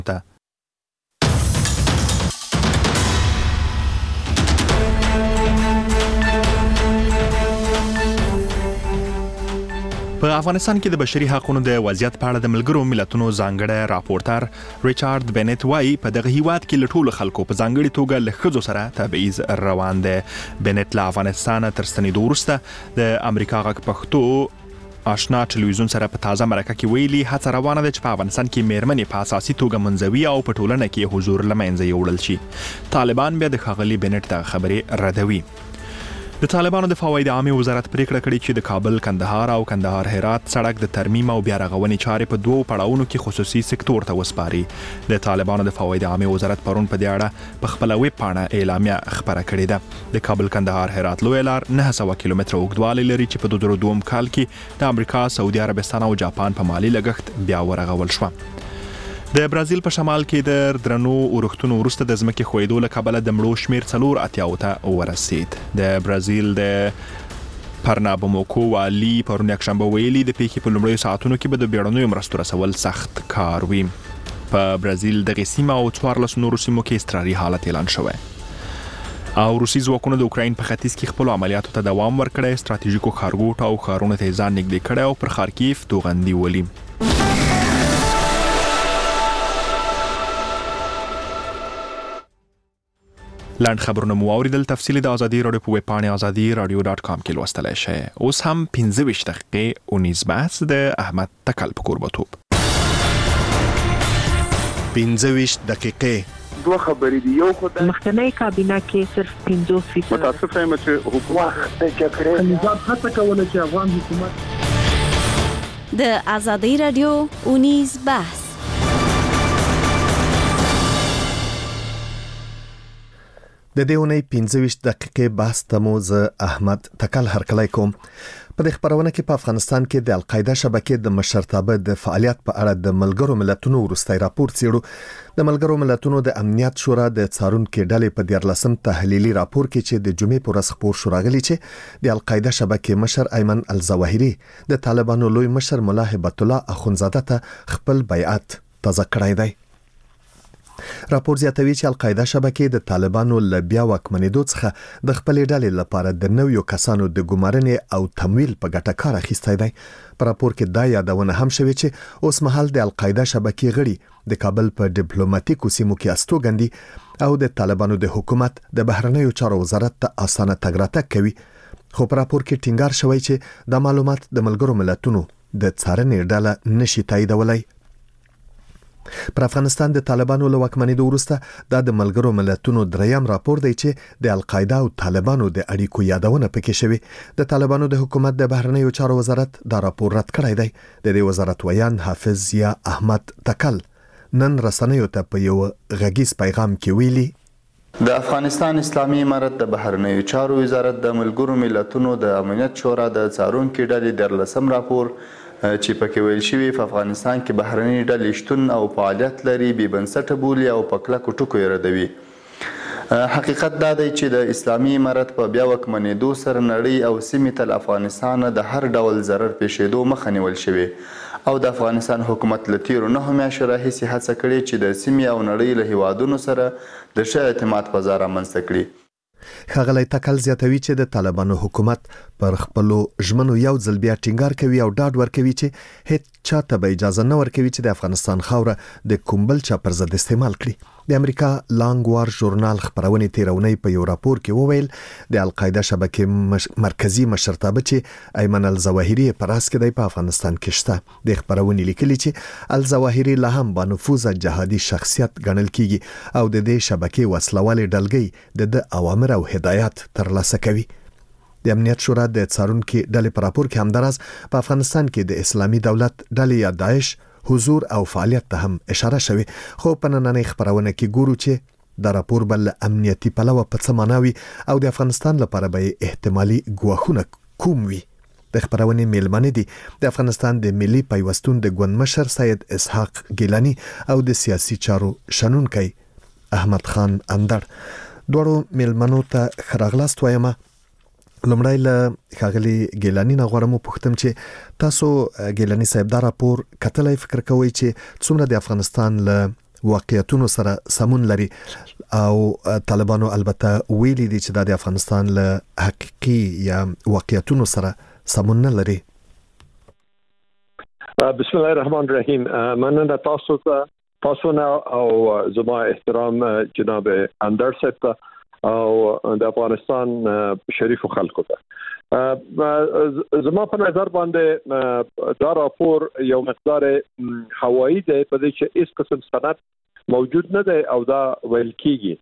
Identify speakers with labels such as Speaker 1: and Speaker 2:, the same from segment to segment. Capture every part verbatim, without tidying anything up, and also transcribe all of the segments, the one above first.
Speaker 1: ته په افغانستان کې د بشري حقوقو د وضعیت په اړه د ملګرو ملتونو ځانګړی راپورټر ریچارډ بنت وايي په دغه هیواد کې له ټولو خلکو په ځانګړي توګه له ښځو سره تبعیض روان دی. بنت له افغانستان تر ستنېدو وروسته د امریکا غږ پښتو آشنا ټلویزیون سره په تازه مرکه کې ویلي هڅه روانه ده چې په افغانستان کې میرمنې په اساسي توګه منځوي او په ټولنه کې حضور له منځه یوړل شي. طالبان بیا د ښاغلي بنت دغه خبرې ردوي. د طالبانو د فواید عامه وزارت پریکړه کړې چې د کابل کندهار او کندهار هرات سړک د ترمیم او بیا رغونې چارې په دوو پړاوونو کې خصوصي سکتور ته وسپاري. د طالبانو د فواید عامه وزارت پرون په دې اړه په خپل ویب پاڼه اعلامیه خبره کړې ده. د کابل کندهار هرات لوی لار نه سوه کیلومتره اوږدوالی لري چې په دوه زره دوه کال کې د امریکا، سعودي عربستان او جاپان په مالی لګښت بیا ورغول شوه. د برازیل په شمال کې د درنو اورښتونو وروسته د ځمکې ښویېدو له کبله د مړو شمېر څلور اتیاو ته ورسید. د برازیل د پرنابوموکو والي پرون یکشنبه ویلي د پیښې په لومړیو ساعتونو کې به د بیړنیو مرستو رسول سخت کار وي. په برازیل دغې سیمه او څوارلسو نورو سیمو کې اضطراري حالت اعلان شوی. او روسي ځواکونو د اوکراین په ختیځ کې خپلو عملیاتو ته دوام ورکړی، ستراتیژیکو ښارګوټو او ښارونو ته یې ځان نږدې کړی او پر خارکیف توغندي ولي. لاند خبرونه مو اوریدل. تفصیل د ازادي رادیو په ویب پاڼه ازادي رادیو ډاټ کام کې لوستلی شئ. اوس هم پنځه ویشت دقیقې اونیز بحث د احمد تکل په کوربتوب.
Speaker 2: پنځه ویشت دقیقې
Speaker 3: دوه خبرې دي. یو خدای
Speaker 4: مخکنی کابینه کې صرف پنځوس فیصد
Speaker 3: متاسف یم چې حکومت د جګړې
Speaker 4: نظام هڅه کوله چې افغان حکومت
Speaker 5: د ازادي رادیو اونیز بحث.
Speaker 2: د دې اونۍ پنځه ویشت دقیقې بحث ته مو زه احمد تکل هرکلی کوم. په دې خبرونه کې په افغانستان کې د القاعده شبکې د مشرتابه د فعالیت په اړه د ملګرو ملتونو وروستی راپور څیړو. د ملګرو ملتونو د امنیت شورا د څارونکو ډلې په دیارلسم تحلیلي راپور کې چې د جمعې په ورځ خپور شو راغلی چې د القاعده شبکې مشر ایمن الظواهري د طالبانو لوی مشر ملا هبت الله اخونزاده ته خپل بیعت تازه کړی دی. راپور زیاتوي چې القاعده شبکې د طالبانو له بیا واکمنېدو څخه د خپلې ډلې لپاره د نویو کسانو د ګمارنې او تمویل په ګټه کار اخیستی دی. په راپور کې دا یادونه هم شوې چې اوس مهال د القاعده شبکې غړي د کابل په ډیپلوماټیکو سیمو کې استوګندي او د طالبانو د حکومت د بهرنیو چارو وزارت ته اسانه تګ راتګ کوي. خو په راپور کې ټینګار شوی چې دا معلومات د ملګرو ملتونو د څارنې ډله نشي تاییدولی. پر افغانستان د طالبانو له واکمنېدو وروسته دا د ملګرو ملتونو دریم راپور دی چې د القاعده او طالبانو د اړیکو یادونه پکې شوی. د طالبانو د حکومت د بهرنیو چارو وزارت دا راپور رد کړی دی. د دې وزارت ویان حافظ یا احمد تکل نن رسنیو ته په یو غږیز پیغام کې ویلي
Speaker 6: د افغانستان اسلامي امارت د بهرنیو چارو وزارت د ملګرو ملتونو د امنیت شورا د څارونکو ډلې دیارلسم راپور چې پکې ویل شوی په افغانستان کې بهرنۍ ډلې شتون او فعالیت لري بې بنسټه بولي او په کلکو ټکو یې ردوي. حقیقت دا دی چې د اسلامي امارت په بیا واکمنېدو سره نړۍ او سیمې ته له افغانستان د هر ډول ضرر پیښېدو مخه نیول شوې او د افغانستان حکومت له تیرو نهو میاشتو راهیسې هڅه کړې چې د سیمې او نړۍ له هیوادونو سره د ښه اعتماد فضا رامنځته کړي.
Speaker 2: ښاغلی تکل زیاتوي چې د طالبانو حکومت پر خپلو ژمنو یو ځل بیا ټینګار کوي او ډاډ ورکوي چې هیڅ چاته به اجازه نه ورکوي چې د افغانستان خاوره د کوم بل چا پر ضد استعمال کړي. د امریکا لانګ وار ژورنال خبرونې تیرونی په یو راپور کې وویل د القاعده شبکې مش... مرکزی مشرتابه چې ایمن الظواهري په راس کې دی په افغانستان کې شته. د خبرونې لیکلي چې الظواهري لا هم با نفوذه جهادي شخصیت ګڼل کیږي او د دې شبکې وسلوالې ډلګۍ د د اوامر او هدایات ترلاسه کوي. د امنیت شورا د څارونکو ډلې په راپور کې همدارس په افغانستان کې د اسلامي دولت ډلې یا داعش حضور او فعالیت ته هم اشاره شوی. خو په نننۍ خبرونه کې ګورو چې دا راپور بل امنیتي پلوه په څه معنا وي او د افغانستان لپاره به احتمالي ګواښونه کوم وي. د خبرونې میلمانه دي د افغانستان د ملي پیوستون د ګوند مشر سید اسحاق ګیلانی او د سیاسي چارو شنونکی احمد خان اندر. دوړو میلمنو ته خراغلاست وایمه. لمړی له ښاغلي ګیلانی نه غواړم وپوښتم چې تاسو ګیلانی صاحب دا راپور کتلی فکر کوئ چې څومره د افغانستان له واقعیتونو سره سمون لري او طالبانو البته ویلي دي چې د افغانستان له حقيقي یا واقعیتونو سره سمون نه لري.
Speaker 7: بسم الله الرحمن الرحیم. مننه تاسو ته تاسو نه او زما احترام جناب اندر صاحب او د افغانستان شریف خلکو ته. زما په نظر باندې دا راپور یو مقدار هوایی دی په دې چې هیڅ قسم سند موجود نه دی او دا ویل کیږي.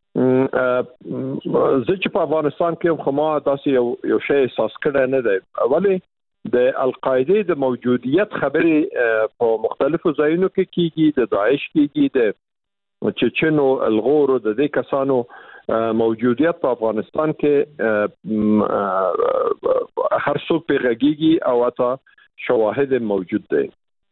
Speaker 7: زه چې په افغانستان کې خو ما داسې یو یو شی احساس کړی نه دی. اولی د القاعده د موجودیت خبرې په مختلفو ځایونو کې کیږي، د داعش کیږي، د چچنو الغور د دې کسانو موجودیت په افغانستان کې هر څوک پیغاږي او اته شواهد موجود دي.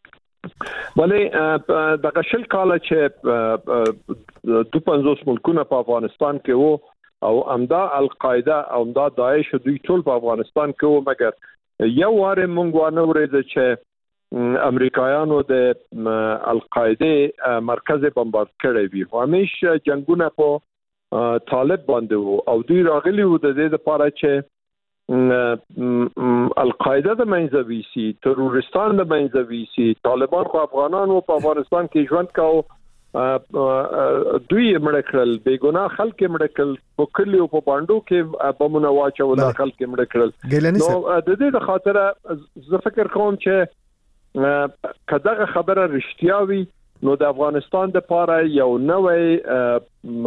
Speaker 7: ولی دغه شل کال چې دو پنځوس ملکونه په افغانستان کې وو او امدا القاعده او امدا داعش دوی ټول په افغانستان کې وو، مګر یو واره مونږ ونه ورېد چې امریکایانو د القاعده مرکز بمبارد کړی وي. همیشه جنگونه په طالب باندې وو او دوی راغلي وو د دې لپاره چې القاعده د منځوي سي، ترورستان د منځوي سي. طالبان خو افغانانو په افغانستان کې ژوند کاوه، دوی مړ کړل، بیګناه خلک مړ کړل، په کلیو په باندو کې بمونه واچول، خلک مړ کړل. نو د دې د خاطر زه فکر کوم چې کداغه خبره رښتیا وي نو د افغانستان د پاره یو نوې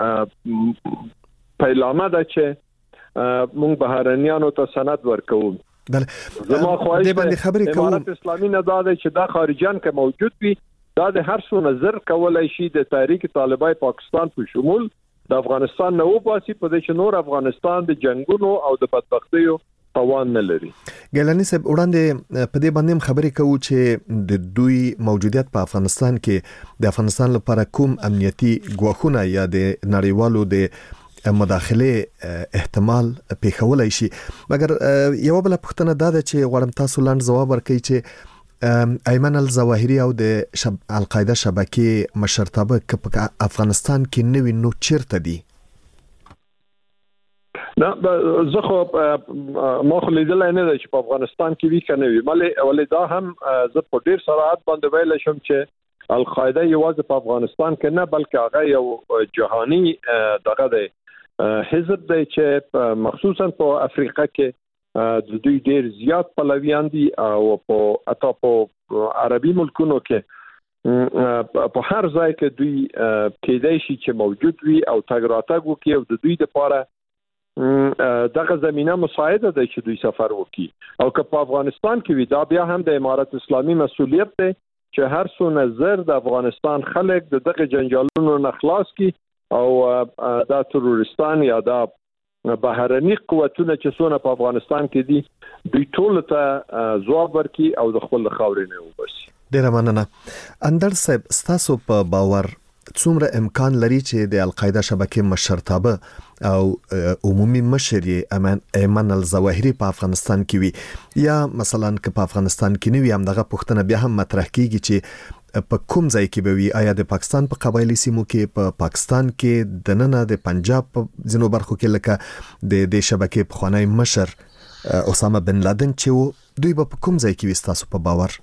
Speaker 7: پیلامه ده چې موږ بهرنیانو ته سند ورکو.
Speaker 2: بله زما خواهش ده امارت اسلامي نه دا ده چې دا خارجيان که موجود وي دا د هر څو نظر کولای شي د تحریک طالبای پاکستان په شمول د افغانستان نه وباسي، په دې چې نور افغانستان د جنگونو او د بدبختیو توان نه لري. ګیلانی صاحب وړاندې په دې باندې خبرې کوو چې د دوی موجودیت په افغانستان کې د افغانستان لپاره کوم امنیتي ګواښونه یا د نړیوالو د مداخله احتمال پیښولای شي. مګر یو بل پوښتنه دا ده چې غواړم تاسو لاندې جواب ورکړئ چې ایمن الظواهری او د شب القاعده شبکې مشرتابه په افغانستان کې نوی نو چیرته دي؟
Speaker 7: نه زه خو ما خو لیدل نه ده چې په افغانستان کې وی کنه وی مله ولې دا هم زه په ډیر سرعت باندې ویل شم چې القاعده یوازې په افغانستان کې نه بلکې هغه یو جهانی دغه دی حزب دی چې مخصوصا په افریقا کې د دوی ډیر زیات پلویان دي او په اته په عربي ملکونو کې په هر ځای کې دوی کېدای شي چې موجود وي او تګ راتګ وکړي او د دوی لپاره دغه زمينه مساعده ده چې دوی سفر وکړي. او که په افغانستان کې وي دا بیا هم د امارت اسلامي مسؤلیت دی چې هر څو نظر د افغانستان خلک د دغه جنجالونو نه خلاص کړي او دا ترورستان یا دا بهرني قوتونه چې څونه په افغانستان کې دي دوی ټول ته ځواب ورکړي او د خپل خاورې نه وباسي.
Speaker 2: ډیره مننه. اندر صاحب ستاسو په باور څومره امکان لري چې د القاعده شبکې مشرتابه او عمومي مشر ایمن الظواهری په افغانستان کې وي، یا مثلا که په افغانستان کې نه وي هم دغه پوښتنه بیا هم مطرح کیږي چې په کوم ځای کې به وي؟ آیا د پاکستان په قبایلی سیمو کې، په پاکستان کې د ننه د پنجاب په ځینو برخو کې لکه د دې شبکې پخوانی مشر اسامه بن لادن چې دوی به په کوم ځای کې وي ستاسو په باور؟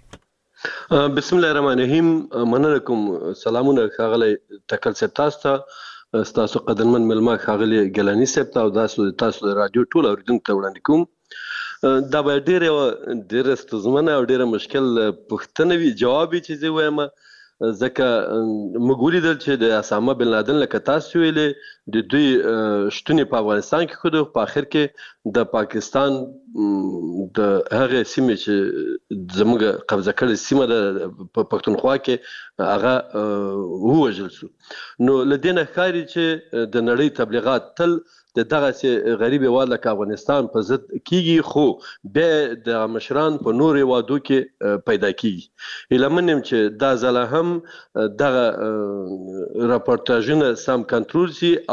Speaker 8: بسم الله الرحمن الرحیم. مننه کوم. سلامونه ښاغلی ټکل صاحب تاسو ته، تاسو قدرمن ملما ښاغلی ګیلانی صاحب ته او تاسو تاسو د رادیو ټول اوریدونکو ته وړاندې کوم. دا به ډېره ډېره ستونزمنه او ډېره مشکل پوښتنه وي جواب چې زه وایم، ځکه موږ ولیدل چې د اسامه بن لادن لکه تاسو ویلې د دوی شتون په افغانستان کې خو په اخر کې د پاکستان د هغه سیمې چې زموږ قبضه کړې سیمه د پښتونخوا کې هغه ووژل شو. نو لدینه ښکاري چې د نړۍ تبلیغات تل د دغه غریب هیواد لکه افغانستان په ضد کیږي، خو به د مشران په نور هیوادو کې پیدا کیږي. هیلمنم چې دا ځله هم دغه راپورتاژونه سم کنټرول شي او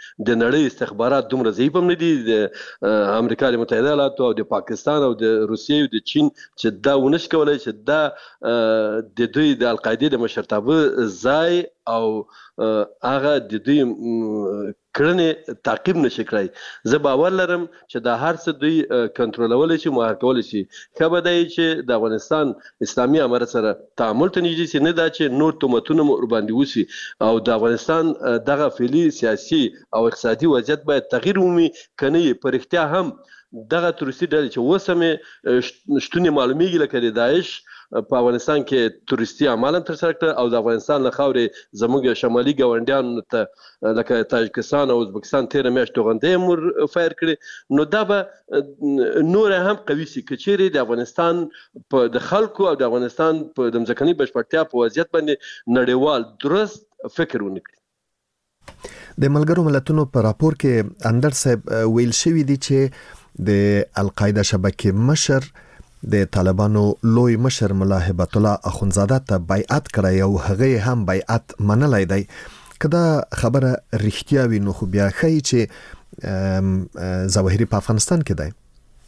Speaker 8: د نړۍ استخبارات دومره ضعیف هم نه دي د امریکا متحده ایالاتو او د پاکستان او د روسیې او د چین چې دا ونش کولای چې دا د دوی د القاعده د مشرتابه ځای او هغه د دوی کړنې تعقیب نشي کړای. زه باور لرم چې دا هر څه دوی کنټرولولای شي مهار کولای شي. خبر دی چې د افغانستان اسلامي امارت سره تعامل ته نږدې سي، نه دا چې نور تهمتونه ور باندې وسی او د افغانستان دغه فعلی سیاسي او اقتصادي وضعیت باید تغییر ومي کني. پر اختیا هم دغه تورستي ډلې چې وسمه شتون معلومیږي لکه د داعش په افغانستان کې تورستي عمل تر سره کړ او د افغانستان له خاورې زموږ شمالي ګاونډیانو ته لکه تاجکستان او ازبکستان تیر میاشت توغندې مور فایر کړي، نو دا به نور هم قوي سي کچېرې د افغانستان په د خلکو او د افغانستان په د ځمکني بشپړتیا په وضعیت باندې نړیوال درست فکر ونکړي.
Speaker 2: د ملګرو ملتونو په راپور کې اندر صاحب ویل شوی دی چې د القاعده شبکې مشر د طالبانو لوی مشر ملا هبت الله اخونزاده ته بیعت کړی او هغه هم بیعت منلای دی. کدا خبره رښتیا وي نو خو بیا خی چې ظواهري په افغانستان کې دی.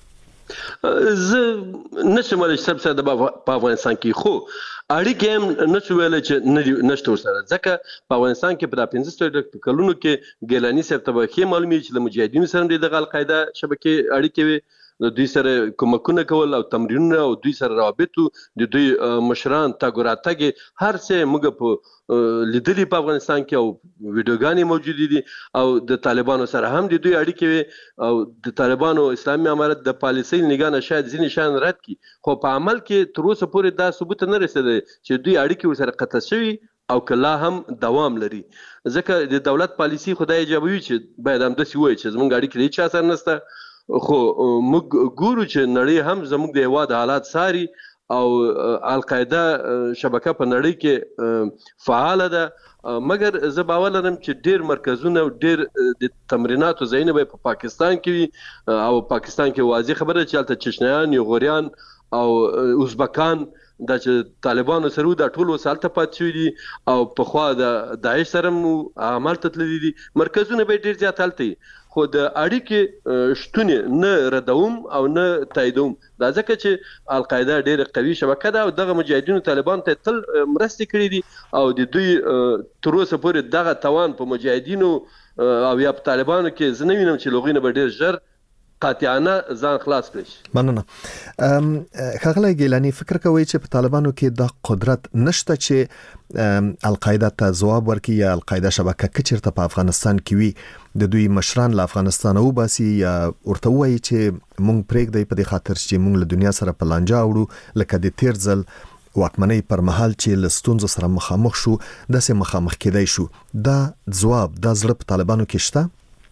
Speaker 8: زه نشم ولې سب سره د په افغانستان کې خو اړیکې هم نشو ویل چې نشته ورسره، ځکه په افغانستان کې په پنځه کلونو کې ګیلاني صاحب ته به ښې معلومي چې د مجاهدینو سره د القاعده شبکې اړیکې وي، د دوی سره کومکونه کول او تمرینونه او دوی سره روابط، د دوی مشران تاګ راتګ هر څه موږ په لیدلي په افغانستان کې او ویډیوګانې موجود دي او د طالبانو سره هم د دوی اړیکې وي او د طالبانو اسلامي امارت د پالیسۍ نگاه شاید ځینې شان رد کی، خو په عمل کې تر اوسه پورې دا ثبوت نه رسیدي چې دوی اړیکې ورسره قطع شوي او کله هم دوام لري. ځکه د دولت پالیسي خدای ایجابوي چې باید هم داسې وایي چې زموږ اړیکې د هیڅ چا سره نشته، خو موږ ګورو چې نړۍ هم زموږ د هیواد حالات ساري او القاعده شبکه په نړۍ کې فعال ده، مګر زه باور لرم چې ډیر مرکزونه او ډیر د تمریناتو ځایونه به په پاکستان کې وي او پاکستان کې واضح خبره چې هلته چشنیان، یغوریان او ازبکان دا چې طالبانو سره د ټولو سالته پات شوی دي او په خوا د داعش سره عمل تتللی دي، مرکزونه به ډیر زیات هلته، خو د اړیکې شتون نه ردوم او نه تاییدوم. دا ځکه چې القاعده ډیره قوي شبکه ده او دغه مجاهدینو طالبان ته تل مرستې کړې دي او د دوی تر اوسه پورې دغه توان په مجاهدینو او یا په طالبانو کې زه نه وینم چې لوغینه به ډیر ژر قاطعانه ځان خلاص کړي.
Speaker 2: مننه. ښاغلی ګیلاني، فکر کوي چې په طالبانو کې د قدرت نشته چې القاعده ته ځواب ورکړي یا القاعده شبکه کچرته په افغانستان کې وي د دوی مشران له افغانستان وباسي یا ورته وایي چې مونږ پرېږدی په دې خاطر چې مونږ له دنیا سره په لانجه وړو، لکه د تیر ځل واکمنۍ پر مهال چې له ستونزو سره مخامخ شو داسې مخامخ کېدای شو. دا ځواب دا زړه په طالبانو کې شته؟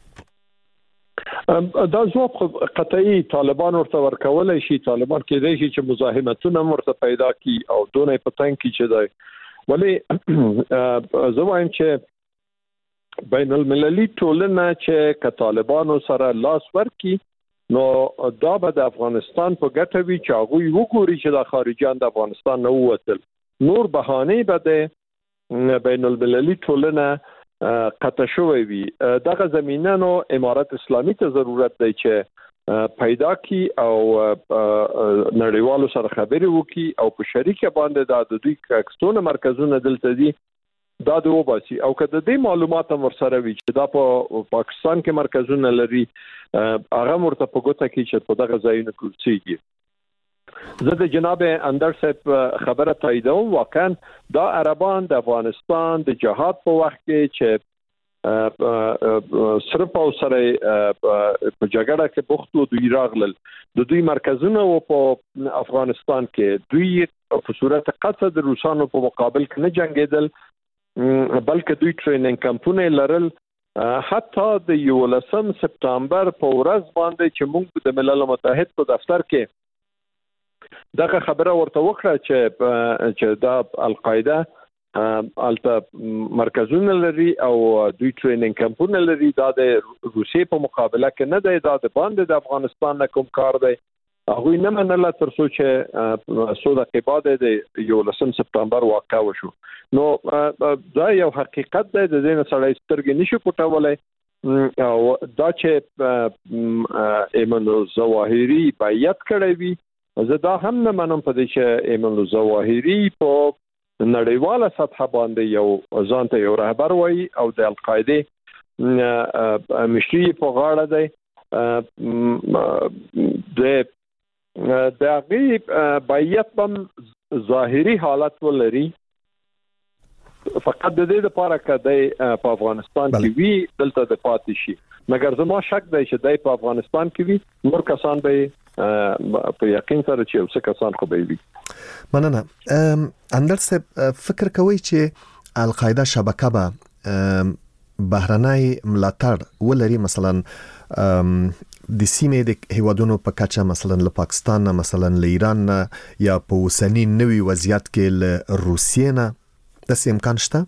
Speaker 7: دا ځواب قطعي طالبان ورته ورکولای شي. طالبان کېدای شي چې مزاحمتونه ورته پیدا کی او دونه په تنګ کې چې دی، ولی زه وایم چې بین المللي ټولنه چې که طالبانو سره لاس ورکي نو دا به د افغانستان په ګټه وي چې هغوی وګوري چې د خارجیان د افغانستان نه ووتل، نور بهانې به د بین المللي ټولنه قطع شوی وي. دغه زمینه نو امارت اسلامي ته ضرورت دی چې پیدا کی او نړیوالو سره خبرې وکړي او په شریکه باندې د دوی کاکستونه مرکزونه دلته دي دا د وباسي او که د دې معلومات هم ورسره وي چې دا په پاکستان کې مرکزونه لري هغه مرته په ګوته کې چې په دغه ځایونو کورسيږي. زه د جناب اندر صاحب خبره تاییدوم، واقعا دا عربان د افغانستان د جهاد په وخت کې چې صرف او سره په جګړه کې بوختو دوی راغلل، د دوی مرکزونه او په افغانستان کې دوی په صورت قطع د روسانو په مقابل کې نه جنگیدل بلکې دوی ټریننګ کمپونه لرل. حتی د یولسم سپتامبر په ورځ باندې چې موږ د ملل متحد په دفتر کې دغه خبره ورته وکړه چې چې دا القاعده الته مرکزونه لري او دوی ټریننګ کمپونه لري، دا د روسیې په مقابله کې نه دی، دا د باندې د افغانستان نه کوم کار دی. هغوی نه منله تر څو چې څو دقیقې بعد د یولسم سپتامبر واقع وشو. نو دا یو حقیقت دی، د دې نه سړی سترګې نشي پټولی. او دا چې ایمن الظواهری بیعت کړی وي زه دا هم نه منم په دې چې ایمن الظواهری په نړیواله سطح باندې یو ځان ته یو رهبر وایي او د القاعده مشري په غاړه دی د د هغه بیعت هم ظاهري حالت ولري فقط د دې لپاره کده په افغانستان کې وی دلته د پاتې شي مګر زما شک دی چې دای په افغانستان کې وی نور کسان به په یقین سره چې اوسه کسان خو به وي
Speaker 2: مننه اندر صاحب فکر کوي چې القاعده شبکه به بهرنۍ ملاتړ ولري مثلا د سیمې د هیوادونو په کچه مثلا له پاکستان مثلا له ایران یا په اوسنی نوي وضعیت کې له روسیې نه د امکان شته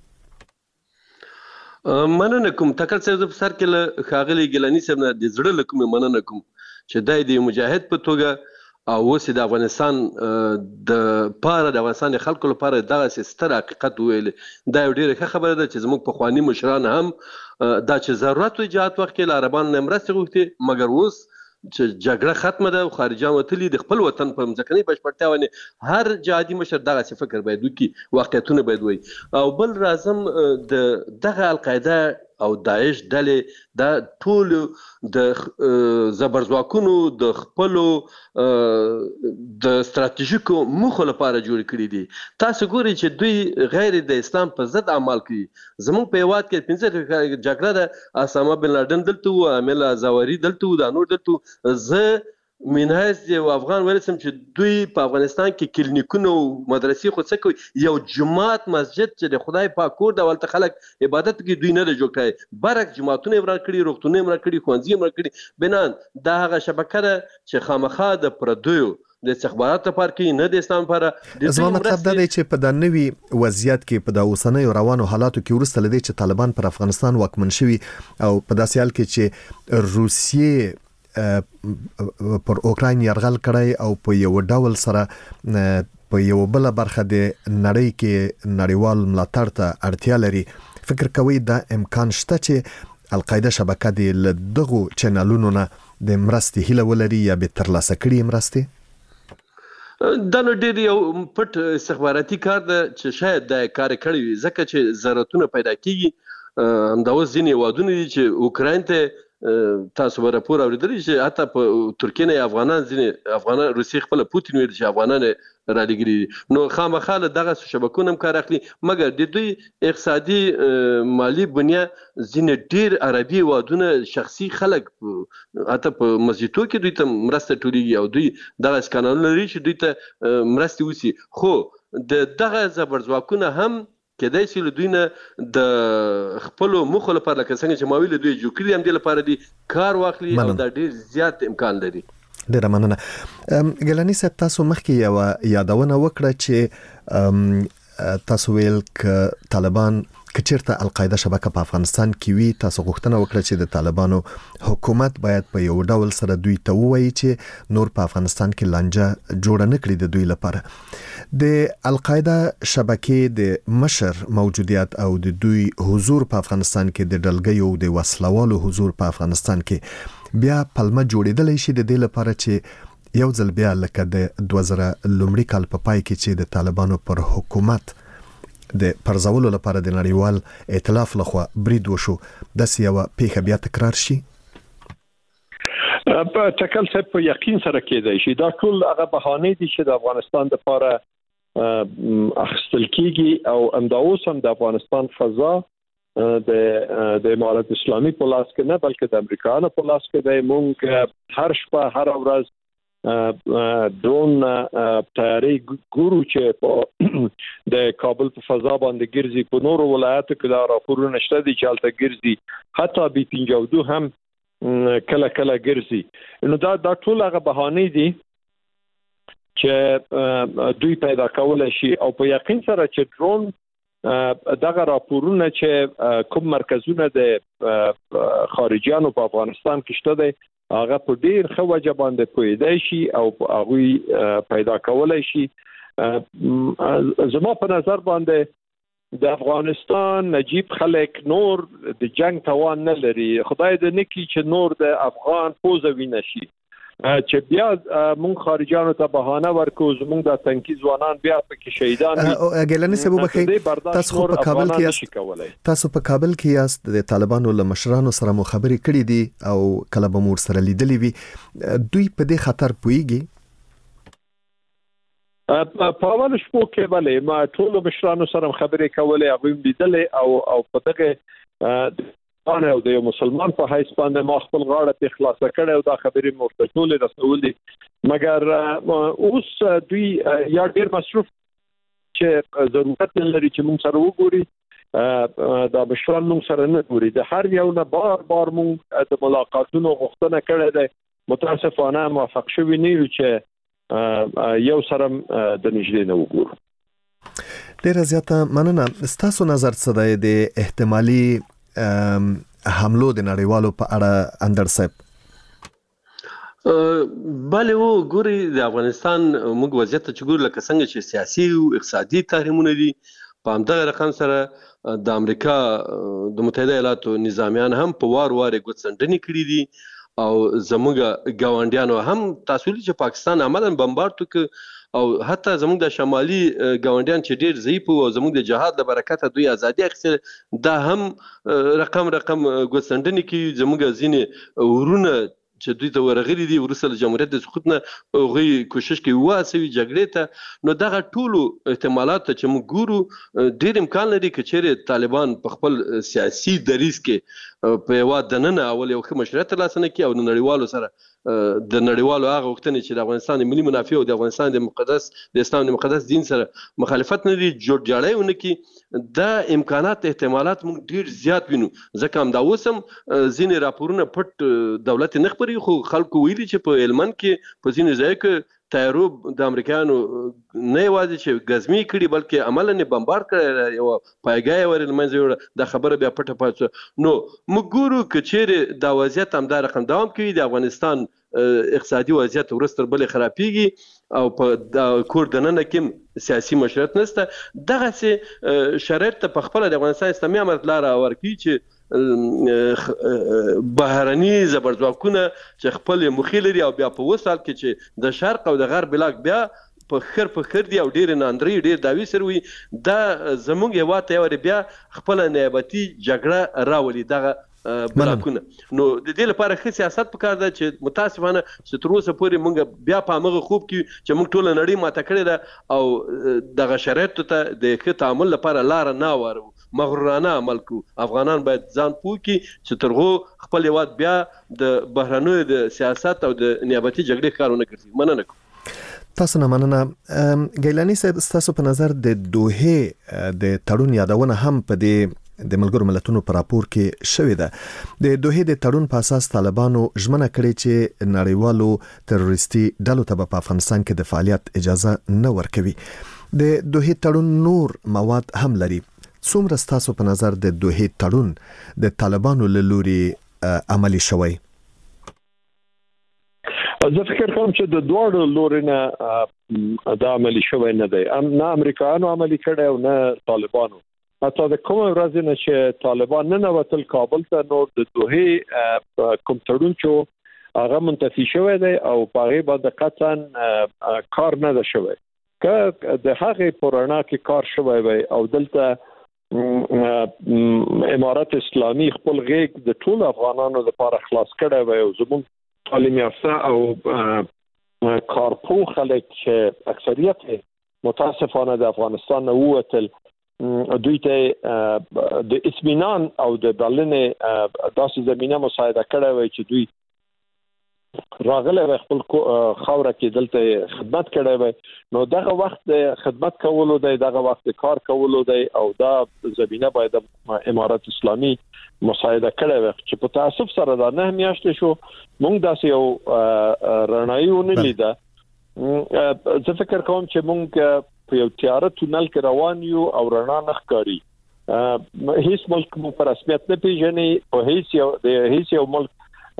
Speaker 8: مننه کوم تکل څه د سر کې له خاغلی ګلانی سره د زړه لکه مننه کوم چې دای د مجاهد په توګه او اوس د افغانستان د پاره د افغانستان خلکو لپاره دغه ستر حقیقت ویل دا یو ډیره ښه خبره ده چې زموږ په خواني مشران هم دا چې ضرورت وي جهاد وخت کې عربان مرسته غوښتي مګر اوس چې جګړه ختمه ده او خارجان وتلي د خپل وطن په ځمکني بشپړتیا باندې هر جهادي مشر دغه څه فکر باید وکړي واقعیتونه باید وي او بل راځم د دغه القاعده او داعش ډلې دا ټول د زبرځواکونو د خپل د ستراتیژیکو موخو لپاره جوړ کړي دي تاسو ګورئ چې دوی غیر د اسلام په ضد عمل کوي زموږ په هیواد کې پنځه جګړه ده اسامه بن لادن دلته و عامل زاوري دلته و دا نور دلته زه منهاز یو افغان ولسم چې دوی په افغانستان کې کلینیکونه او مدرسې خو څه کوي یو جماعت مسجد چې د خدای پاک کور د ولته خلک عبادت کوي دوی نه جوړ کړي برک جماعتونه وران کړي روغتونونه وران کړي خوانځي وران کړي بنان دا هغه شبکه ده چې خامخا د پردیو د استخباراتو لپاره کې نه د اسلام لپاره
Speaker 2: زما مطلب دا دی چې په د نوي وضعیت کې په د اوسنیو روانو حالاتو کې ورسته لدی چې طالبان پر افغانستان واکمن شوي او په داسې حال کې چې روسیې پر اوکراین یرغل کړی او په یو ډول سره په یو بل برخه د نړۍ کې نړیوال ملاتړ ته اړتیا لري فکر کوي دا امکان شته چې القاعده شبکه د دغه چینلونو نه د مرستې هیله ولري یا به ترلاسه کړي مرستې
Speaker 8: دا نو ډېر یو پټ استخباراتي کار ده چې شاید دا کار کړی وي ځکه چې ضرورتونه پیدا کیږي همدا اوس ځینې هیوادونه دي چې اوکراین ته تاسو به راپور اوریدلی چې حتی په ترکیه نه افغانان ځینې افغانان روسي خپل پوتین ویل چې افغانان را لګري نو خامخا له دغه شبکونه هم کار اخلي مګر د دوی اقتصادي مالی بنیا ځینې ډیر عربي هیوادونه شخصي خلک حتی په مسجدو کې دوی ته مرسته ټولېږي او دوی دغه قانون لري چې دوی ته مرستې وسی خو د دغه زبرځواکونه هم کدای شي له دوی نه د خپل مخ لپاره لکه څنګه چې ماویل دوی جوړ کړی هم د لپاره دي کار واخلي او دا ډیر زیات امکان لري
Speaker 2: ډیر مننه ګلانی صاحب تاسو مخکې یو یادونه وکړه چې تاسو ویل ک طالبان کچیرته القاعده شبکه په افغانستان کې وی تاسو غوښتنه وکړه چې د طالبانو حکومت باید په یو ډول سره دوی ته ووایي چې نور په افغانستان کې لانجه جوړه نه کړي د دوی لپاره د القاعده شبکې د مشر موجودیت او د دوی حضور په افغانستان کې د ډلګیو د وسلوالو حضور په افغانستان کې بیا پلمه جوړېدلی شي د دې لپاره چې یو ځل بیا لکه د دوه زره لومړي کال په پای کې چې د طالبانو پر حکومت د پرځولو لپاره د نړیوال ائتلاف لخوا برید وشو د سیاوه پیښه بیا تکرار شي
Speaker 7: په تکل څه په یقین سره کېدای شي دا ټول هغه بهانه دي چې د افغانستان لپاره اخستل کیږي او امداوس هم د افغانستان فضا د د امارات اسلامي په لاس کې نه بلکې د امریکایانو په لاس کې دی مونږ هر شپه هر ورځ درون تیاری ګورو چې په د کابل په فضا باندې ګرځي په نورو ولایاتو کې دا راپورونه شته دي چې هلته ګرځي حتی بي پنځه دوه هم کله کله ګرځي نو دا دا ټول هغه بهانې دي چې دوی پیدا کولای شي او په یقین سره چې درون دغه راپورونه چې کوم مرکزونه د خارجيانو په افغانستان کې شته دي هغه په ډیر ښه وجه باندې پوهیدای شي او هغه پیدا کولای شي زما په نظر باندې د افغانستان نجیب خلک نور د جنگ توان نه لري. خدای دې نکړي چې نور د افغان پوزه وینه شي چې بیا مونږ خارجانو ته بهانه ورکو زمونږ د تنکي ځوانان بیا پکې شهیدان وي.
Speaker 2: ګیلانی صاحب بخیر، تاسو په کابل کې یاست تاسو په کابل کې یاست د طالبانو له مشرانو سره مو خبرې کړې دي او کله به مور سره لیدلې وي، دوی په دې خطر پوهیږي؟
Speaker 7: په اول شپو کې بلې ما ټول مشرانو سره خبرې کولې، هغه لیدلې او او په دغه انا او د مسلمان په حیث باندې ما خپل غاړه په خلاص کړه او دا خبرې مرتکول رسولې، مګر اوس دوی یا ډیر مصروف چې ضرورت لري چې موږ سره وګوري، دا بشران موږ سره نه ګوري. د هر یو نه بار بار موږ د ملاقاتونو غوښتنه کړې ده، متاسفانه موافق شوی نه یو چې یو سره د نږدې نه وګورو.
Speaker 2: ډیر زیاته مننه. ستاسو نظر څه دی د احتمالي حملو د نړیوالو په اړه اندر صاحب؟
Speaker 8: بله و ګوري د افغانستان موږ وضعیت چې ګورو لکه څنګه چې سیاسي او اقتصادي تحریمونه دي، په همدغه رقم سره د امریکا د متحده ایالاتو نظامیان هم په وار وار ګوتڅنډنې کړي دي او زموږ ګاونډیانو هم تاسو لري چې پاکستان عملاً بمبارد وکړ او حتی زموږ د شمالي ګاونډیان چې ډیر ضعیف او زموږ د جهاد د برکته دوی ازادي اخیستل، دا هم رقم رقم ګوتڅنډنې کوي. زموږ ځینې ورونه چې دوی ته ورغلي دي وروسته له جمهوریت د سقوط نه هغوی کوشش کوي وهڅوي جګړې ته، نو دغه ټولو احتمالات ته چې موږ ګورو ډیر امکان لري که چیرې طالبان په خپل سیاسي دریځ کې په یوه دننه اول یو ښه مشروعیت ترلاسه نه کړي او د نړیوالو سره د نړیوالو هغه غوښتنې چې د افغانستان د ملي منافع او د افغانستان د مقدس د اسلام د مقدس دین سره مخالفت نه لري، جوړجاړی ونه کړي، دا امکانات احتمالات موږ ډیر زیات وینو. ځکه همدا اوس هم ځینې راپورونه پټ دولت نه خپروي، خو خلکو ویلي چې په هلمند کې په ځینو ځایو کې تیاروب د امریکایانو نه یوازې چې ګزمې کړي بلکې عملاً یې بمبارد کړی، یوه پایګاه یې ورې له منځه یوړه، دا خبره بیا پټه پاتې شوه. نو موږ ګورو که چیرې دا وضعیت همدا رقم دوام کوي، د افغانستان اقتصادي وضعیت ورځ تر بلې خرابېږي او په کور دننه کې سیاسي مشروعیت نشته، دغسې شرایط ته په خپله د افغانستان اسلامي امارت لاره ورکوي چې بهرني زبرځواکونه چې خپل موخې لري او بیا په اوس حال کې چې د شرق او د غرب بلاک بیا په خر په خر دي او ډېر ناندري ډېر داوی سره وي، دا زموږ هېواد ته یوارې بیا خپله نیابتي جګړه راولي دغه بلاکونه. نو د دې لپاره ښه سیاست پکار ده چې متاسفانه چې تر اوسه پورې موږ بیا په همغه خوب کې چې موږ ټوله نړۍ ماته کړې ده او دغه شرایطو ته د ښه تعامل لپاره لاره نه هوارو، مغرورانه عمل کوو. افغانان باید ځان پوه کړي چې تر هغو خپل هېواد بیا د بهرنیو د سیاست او د نیابتي جګړې کار ونه ګرځي. مننه کوم.
Speaker 2: تاسو نه مننه. ګیلانی صاحب، ستاسو په نظر د دوحې د تړون یادونه هم په دې د ملګرو ملتونو په راپور کې شوې ده. د دوحې د تړون په اساس طالبانو ژمنه کړې چې نړیوالو تروریستي ډلو ته په افغانستان کې د فعالیت اجازه نه ورکوي. د دوحې تړون نور مواد هم لري. څومره ستاسو په نظر د دوحې تړون د طالبانو له لوري عملي شوی؟
Speaker 7: زه فکر کوم چې د دواړو لوري نه دا عملي شوی نه دی، نه امریکایانو عملي کړی او نه طالبانو. حتی د کومه ورځ نه چې طالبان ننوتل کابل ته، نو د دوحې کوم تړون چې هغه منتفي شوی دی او په هغې باندې قطعا کار نه ده شوی. که د هغې په رڼا کې کار شوی وی او دلته امارت اسلامي خپل غیږ د ټولو افغانانو لپاره خلاص کړی وی او زموږ تعلیم یافته او کارپوه خلک چې اکثریت متاسفانه د افغانستان نه ووتل، دوی ته د اطمینان او د بلنې داسې زمینه مساعده کړې وای چې دوی راغله خپل خاوره کې دلته خدمت کړې وای. نو دغه وخت خدمت کولو دی، دغه وخت کار کولو دی او دا زمینه باید امارت اسلامي مساعده کړې وای چې په تاسف سره دا نه میاشتې شو موږ داسې یو رڼایي ونه لیده. زه فکر کوم چې موږ په یو تیاره تونل کې روان یو او رڼا نه ښکاري. هیڅ ملک مو په رسمیت نه پیژني، په هیڅ یو د هیڅ یو ملک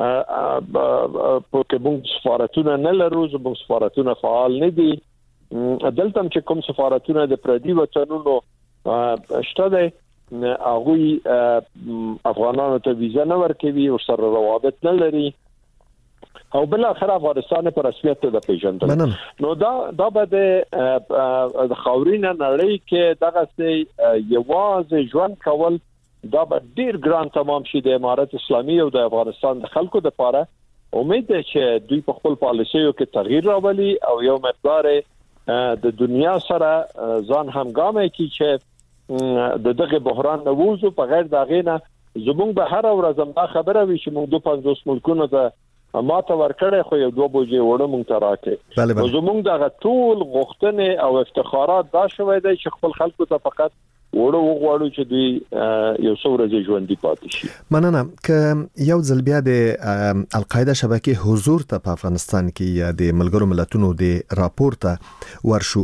Speaker 7: په کې موږ سفارتونه نه لرو، زموږ سفارتونه فعال نه دي. دلته چې کوم سفارتونه د پردي وطنونو شته دی هغه افغانانو ته ویزه نه ورکوي او سره روابط نه لري او بل اخر افغانستان په رسمیت د پیژندل نو دا دا به د خاورینه نړۍ کې دغه سي یوازې ژوند کول دا به ډیر ګران تمام شي د امارت اسلامي او د افغانستان د خلکو لپاره امید ده چې دوی په خپل پالیسیو کې تغییر راولي او یو مقدار د دنیا سره ځان همګامه کی چې د دغه بحران نووزو په غیر دغه نه زموږ به هر ورځ ما خبره وي چې موږ د پنځوس ملکونو د ماته ورکړې خو یو دوه بوجي وړه مونږ ته راکې زموږ دغه ټول غوښتنې او افتخارات دا شوی دی چې خپل خلکو ته فقط وړو وغواړو چې دوی یو څو ورځې ژوندۍ پاتې شي.
Speaker 2: مننه. که یو ځل بیا د القاعده شبکې حضور ته په افغانستان کې یا د ملګرو ملتونو د راپور ته ورشو،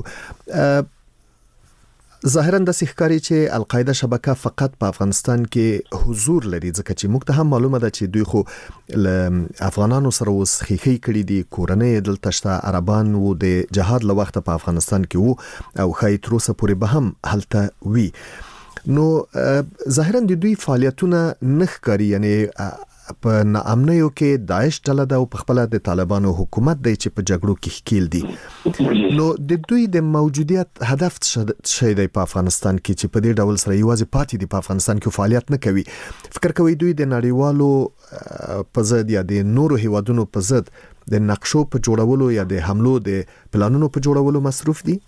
Speaker 2: ظاهرا د ښکاری چې القاعده شبکه فقط په افغانستان کې حضور لري، ځکه چې موږ ته هم معلومه ده چې دوی خو افغانانو سره اوس خېخي کړي دي، کورنۍ دلته شته، عربان وو د جهاد له وخت په افغانستان کې وو او خای تر اوسه پورې به هم هلته وي. نو ظاهرا د دوی فعالیتونه نه ښکاري، یعنی په ناامنیو کې داعش ډله ده او په خپل د طالبانو حکومت دی چې په جګړو کې ښکیل دي. نو د دوی د موجودیت هدف څه دی په افغانستان کې چې په دې ډول سره یوازې پاتې دي په افغانستان کې فعالیت نه کوي؟ فکر کوي دوی د نړیوالو په ضد یا د نورو هیوادونو په ضد د نقشو په جوړولو یا د حملو د پلانونو په جوړولو مصروف دي؟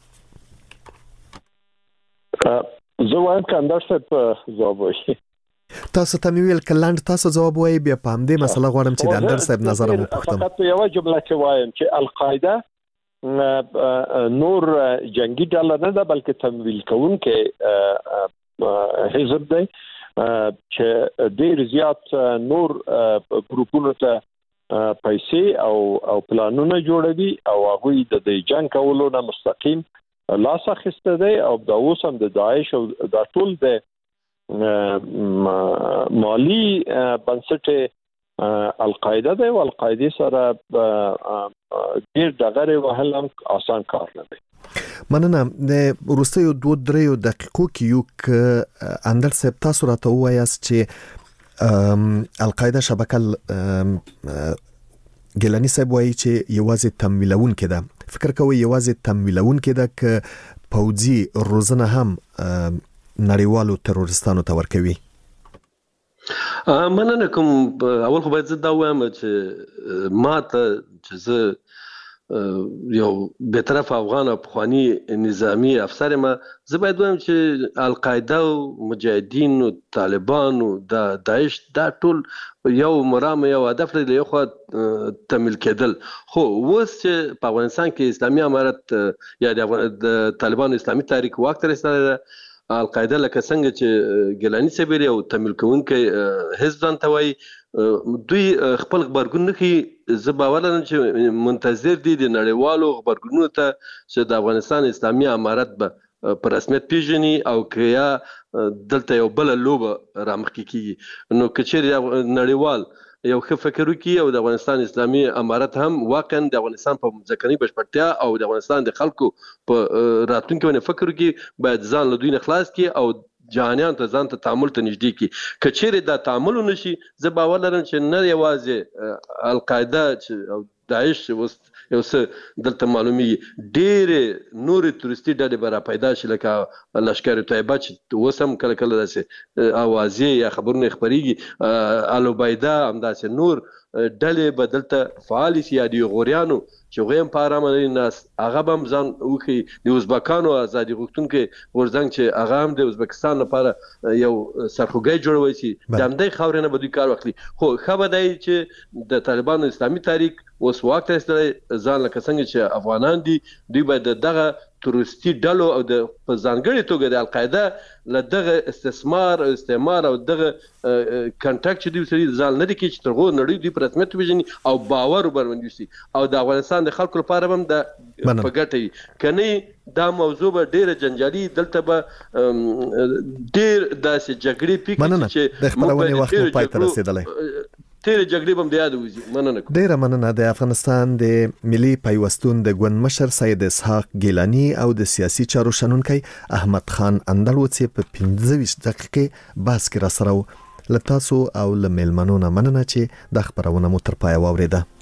Speaker 7: زه وایم که اندر صاحب ځواب وایي.
Speaker 2: تاسو ته ویل کلاند تاسو ځواب وایي، بیا په همدې مسله غواړم چې د اندر صاحب نظر مو پوښتم.
Speaker 7: فقط یو جمله کې وایم چې القاعده نور جنگي ډله نه ده بلکې تمویل کوونکې حزب دی چې ډیر زیات نور ګروپونو ته پیسې او او پلانونه جوړوي او هغه د دې جنگ کولو نه مستقیم لاس اخیسته دی او د اوس هم د داعش او د ټول د مالی بنسټ القاعده دی او القاعده سره ډیر دغه وهل هم آسان کار نه دی.
Speaker 2: مننه. د وروستیو دوه دریو دقیقو کې یو ک اندر صاحب تاسو راته وایاست چې القاعده شبکه ګیلانی صاحب وایي چې یوازې تمویلون کې ده. فکر کوي یوازې تمویلون کې ده ک پوځي روزنه هم نړیوالو تروریستانو ته ورکوي؟
Speaker 8: مننه کوم. اول خو باید زه دا وایم چې ما ته چې زه یو بهطرف افغان او پخوانی نظامی افسر ما، زه باید وایم چې القاعده او مجاهدین او طالبان او د داعش دا ټول یو مرام یو هدف لري، یو خو تمویل کېدل. خو اوس چې په افغانستان کې اسلامي امارت یا د طالبانو اسلامي تحریک واک ته رسېدلی ده، القاعده لکه څنګه چې ګیلانی صاحب او تمویل کوونکې حزب ځان ته وایي، دوی خپل خبرګون نه کوي. زه باور لرم چې منتظر دي د نړیوالو خبرګونونو ته چې د افغانستان اسلامي امارت به په رسمیت پیژني او که یا دلته یو بله لوبه رامخکې کیږي. نو که چیرې نړیوال یو ښه فکر وکړي او د افغانستان اسلامي امارت هم واقعا د افغانستان په ځمکنۍ بشپړتیا او د افغانستان د خلکو په راتلونکي باندې فکر وکړي، باید ځان له دوی نه خلاص کړي او جهانیان ته ځان ته تعامل ته نږدې کړي. که چیرې دا تعامل ونه شي، زه باور لرم چې نه یوازې القاعده او داعش اوس یو څه دلته معلومیږي، ډېرې نورې تورستي ډلې به را پیدا شي، لکه لشکر طیبه چې اوس هم کله کله داسې اوازې یا خبرونه خپرېږي، الوبیده همداسې نور ډلې به دلته فعالې شي، یا د غوریانو چې هغوی هم په ارامه لري ناست، هغه به هم ځان وښیي. د ازبکانو ازادي غوښتونکي غورځنګ چې هغه هم د ازبکستان لپاره یو سرخوږی جوړولی شي، د همدې خاورې نه به دوی کار واخلي. خو ښه به دی چې د طالبانو اسلامي تحریک اوس واک ته رسېدلی، ځان لکه څنګه چې افغانان دي، دوی باید د دغه تروریستي ډلو او د په ځانګړې توګه د القاعده له دغه استثمار او استعمار او دغه کنټاکټ چې دوی سره ځان نه دي کې چې تر هغو نړۍ دوی په رسمیت وپېژني او باور ورباندې وشي او د افغانستان د خلکو لپاره هم د په ګټه وي. که نه دا موضوع به ډېره جنجالي، دلته به ډېر داسې جګړې پیښې
Speaker 2: چې د خپرونې وخت مو پای ته رسېدلی.
Speaker 8: تیر جګړې بم د یاد وځي. مننه کوم.
Speaker 2: ډیره مننه. د افغانستان د ملي پیوستون د ګوند مشر سید اسحاق ګیلانی او د سیاسي چارو شنونکي احمد خان اندلو چې په پنځه ویشت دقیقې باس کې را سره لتاسو او لملمنونه مننه چې د خبرونه مو تر پای واوریده.